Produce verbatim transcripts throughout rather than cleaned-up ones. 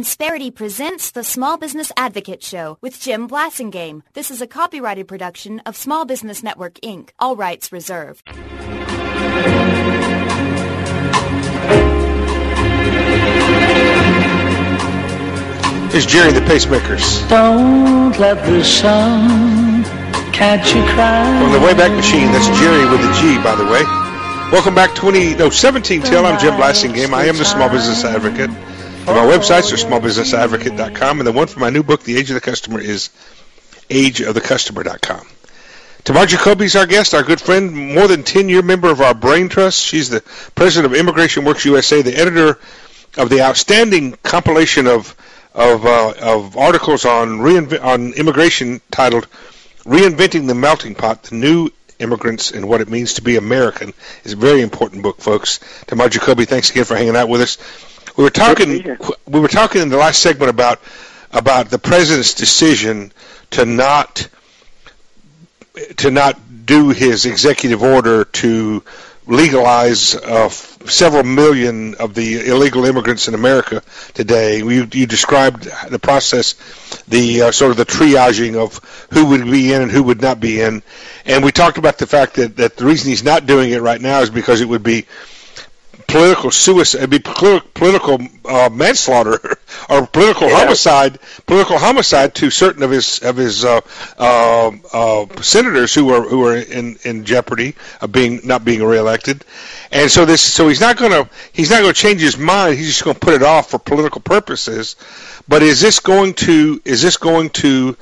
Insperity presents the Small Business Advocate Show with Jim Blasingame. This is a copyrighted production of Small Business Network, Incorporated. All rights reserved. Here's Jerry the Pacemakers. Don't let the sun catch you cry. From the Wayback Machine, that's Jerry with a G, by the way. Welcome back, twenty, no, seventeen till. I'm Jim Blasingame. I am the Small Business Advocate. And my websites are small business advocate dot com, and the one for my new book, The Age of the Customer, is age of the customer dot com. Tamar Jacoby is our guest, our good friend, more than ten-year member of our Brain Trust. She's the president of Immigration Works U S A, the editor of the outstanding compilation of of uh, of articles on reinv- on immigration titled "Reinventing the Melting Pot: The New Immigrants and What It Means to Be American." It's a very important book, folks. Tamar Jacoby, thanks again for hanging out with us. We were talking. We were talking in the last segment about about the president's decision to not to not do his executive order to legalize uh, several million of the illegal immigrants in America today. You, you described the process, the uh, sort of the triaging of who would be in and who would not be in, and we talked about the fact that, that the reason he's not doing it right now is because it would be political suicide, it'd be political uh, manslaughter or political yeah. homicide, political homicide to certain of his of his uh, uh, uh, senators who are who are in, in jeopardy of being not being reelected, and so this so he's not going to he's not going to change his mind. He's just going to put it off for political purposes. But is this going to is this going to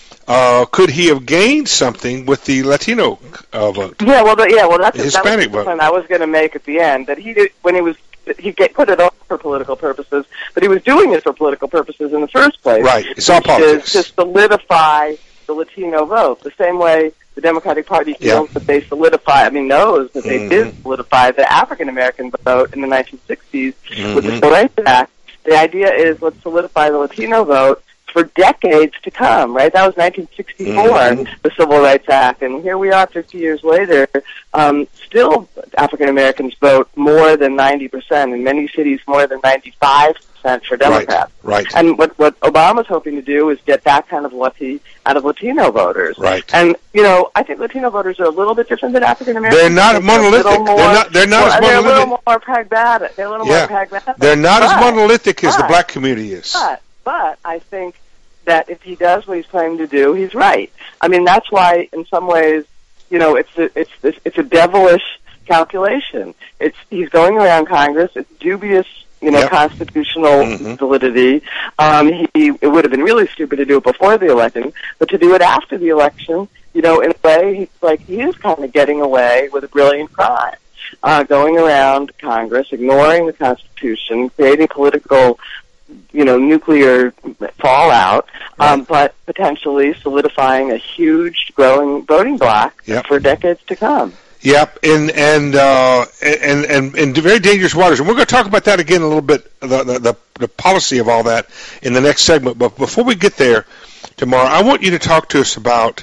Uh, could he have gained something with the Latino uh, vote? Yeah, well, the, yeah, well, that's the Hispanic that was the vote. point I was going to make at the end. That he did when he was he get, put it off for political purposes, but he was doing it for political purposes in the first place. Right, it's all politics. To, to solidify the Latino vote, the same way the Democratic Party feels yeah. that they solidify. I mean, knows that they mm-hmm. did solidify the African American vote in the nineteen sixties mm-hmm. with the Civil Rights Act. The idea is let's solidify the Latino vote for decades to come, right? That was nineteen sixty-four, mm-hmm. the Civil Rights Act, and here we are fifty years later. Um, still, African Americans vote more than ninety percent, in many cities more than ninety-five percent for Democrats. Right, right. And what, what Obama's hoping to do is get that kind of lucky out of Latino voters. Right. And, you know, I think Latino voters are a little bit different than African Americans. They're not monolithic. More, they're not, they're not well, as monolithic. They're a little more pragmatic. They're a little yeah. more pragmatic. They're not but, as monolithic as but, the black community is. But, but I think that if he does what he's claiming to do, he's right. I mean, that's why, in some ways, you know, it's a, it's it's, it's a devilish calculation. It's he's going around Congress. It's dubious, you know, yep. constitutional mm-hmm. validity. Um, he it would have been really stupid to do it before the election, but to do it after the election, you know, in a way, he's like he is kind of getting away with a brilliant crime, uh, going around Congress, ignoring the Constitution, creating political, you know, nuclear fallout, um, right. but potentially solidifying a huge growing voting bloc yep. for decades to come. Yep, and and, uh, and and and very dangerous waters, and we're going to talk about that again a little bit, the, the the the policy of all that in the next segment. But before we get there, tomorrow, I want you to talk to us about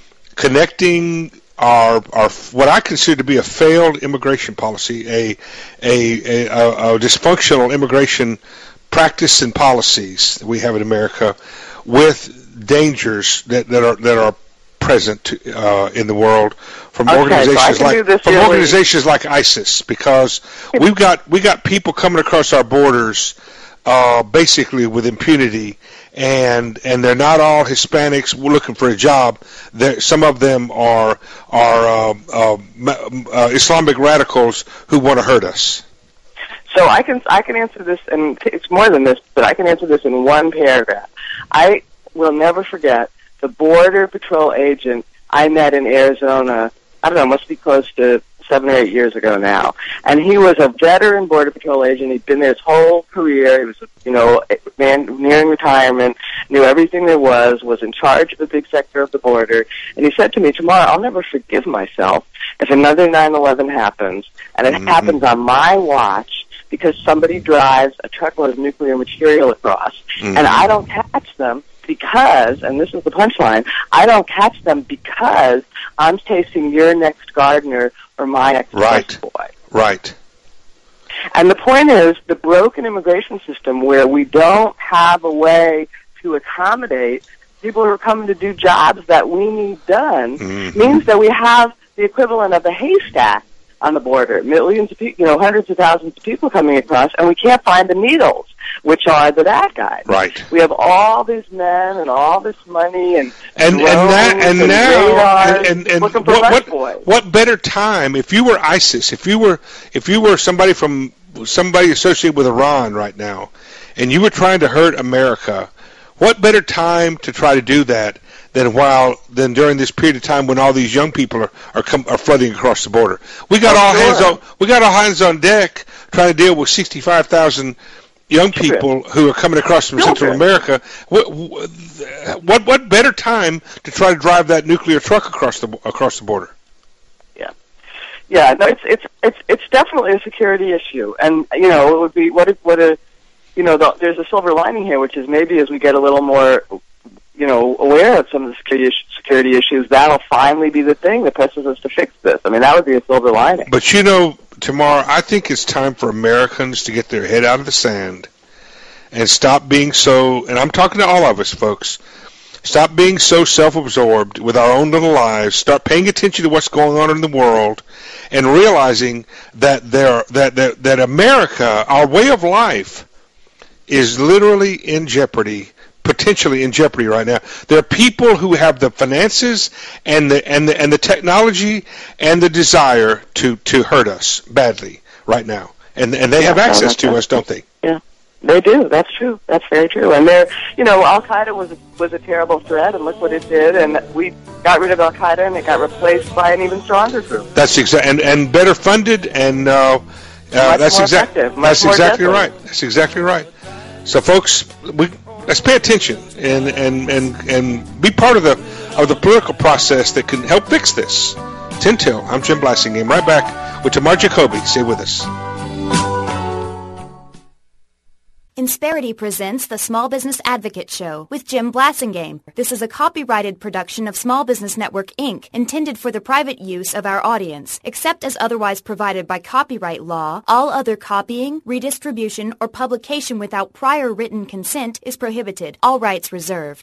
connecting our our what I consider to be a failed immigration policy, a a a, a, a dysfunctional immigration practice and policies that we have in America, with dangers that, that are that are present uh, in the world from okay, organizations so like from really. organizations like ISIS, because we've got we got people coming across our borders uh, basically with impunity, and and they're not all Hispanics looking for a job. They're, some of them are are uh, uh, uh, Islamic radicals who want to hurt us. So I can I can answer this, and it's more than this, but I can answer this in one paragraph. I will never forget the Border Patrol agent I met in Arizona. I don't know, must be close to seven or eight years ago now. And he was a veteran Border Patrol agent. He'd been there his whole career. He was, you know, man nearing retirement, knew everything there was, was in charge of a big sector of the border. And he said to me, "Tomorrow, I'll never forgive myself if another nine eleven happens, and it mm-hmm. happens on my watch, because somebody drives a truckload of nuclear material across, mm-hmm. and I don't catch them because," and this is the punchline, "I don't catch them because I'm chasing your next gardener or my next right. boy." Right. And the point is, the broken immigration system where we don't have a way to accommodate people who are coming to do jobs that we need done mm-hmm. means that we have the equivalent of a haystack on the border, millions of people, you know, hundreds of thousands of people coming across, and we can't find the needles, which are the bad guys. Right. We have all these men and all this money and and and, that, and, and now and, and, and looking for what, what, what better time if you were ISIS, if you were if you were somebody from somebody associated with Iran right now, and you were trying to hurt America, what better time to try to do that than while than during this period of time when all these young people are are, come, are flooding across the border? We got oh, all sure. hands on we got all hands on deck trying to deal with sixty-five thousand young people who are coming across from Central America. What, what what better time to try to drive that nuclear truck across the across the border? Yeah, yeah. No, it's it's it's it's definitely a security issue, and you know it would be what if, what a you know the, there's a silver lining here, which is maybe as we get a little more you know aware of some of the security security issues, that'll finally be the thing that presses us to fix this. I mean, that would be a silver lining. But you know. Tomorrow, I think it's time for Americans to get their head out of the sand and stop being so, and I'm talking to all of us, folks, stop being so self-absorbed with our own little lives, start paying attention to what's going on in the world, and realizing that there, that, that, that America, our way of life, is literally in jeopardy, potentially in jeopardy right now. There are people who have the finances and the and the and the technology and the desire to, to hurt us badly right now, and and they yeah, have access no, to us, don't they? Yeah, they do. That's true. That's very true. And they're, you know, Al Qaeda was a, was a terrible threat, and look what it did. And we got rid of Al Qaeda, and it got replaced by an even stronger group. That's exactly and, and better funded, and uh, uh, that's exactly that's exactly deadly. right. That's exactly right. So, folks, we. Let's pay attention and, and, and, and be part of the of the political process that can help fix this. ten till, I'm Jim Blasingame. Right back with Tamar Jacoby. Stay with us. Insperity presents the Small Business Advocate Show with Jim Blasingame. This is a copyrighted production of Small Business Network, Incorporated, intended for the private use of our audience. Except as otherwise provided by copyright law, all other copying, redistribution, or publication without prior written consent is prohibited. All rights reserved.